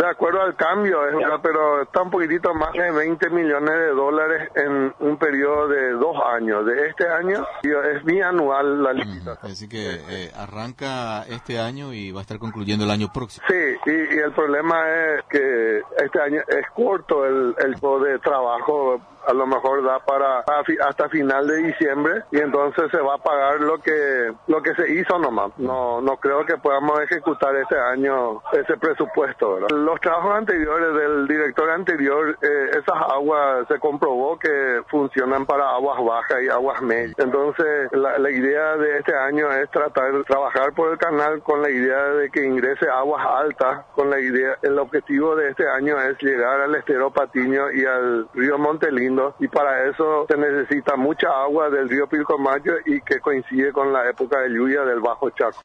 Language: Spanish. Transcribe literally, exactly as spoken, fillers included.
de acuerdo al cambio, es verdad, pero está un poquitito más de veinte millones de dólares en un periodo de dos años. De este año es bianual la licitación. Uh-huh. Así que eh, arranca este año y va a estar concluyendo el año próximo. Sí, y, y el problema es que este año es corto el, el tiempo de trabajo, a lo mejor da para hasta final de diciembre y entonces se va a pagar lo que lo que se hizo nomás. No no creo que podamos ejecutar este año ese presupuesto, ¿verdad? Los trabajos anteriores del director anterior, eh, esas aguas se comprobó que funcionan para aguas bajas y aguas medias. Entonces la, la idea de este año es tratar de trabajar por el canal con la idea de que ingrese aguas altas, con la idea, el objetivo de este año es llegar al estero Patiño y al río Montelindo, y para eso se necesita mucha agua del río Pilcomayo y que coincide con la época de lluvia del Bajo Chaco.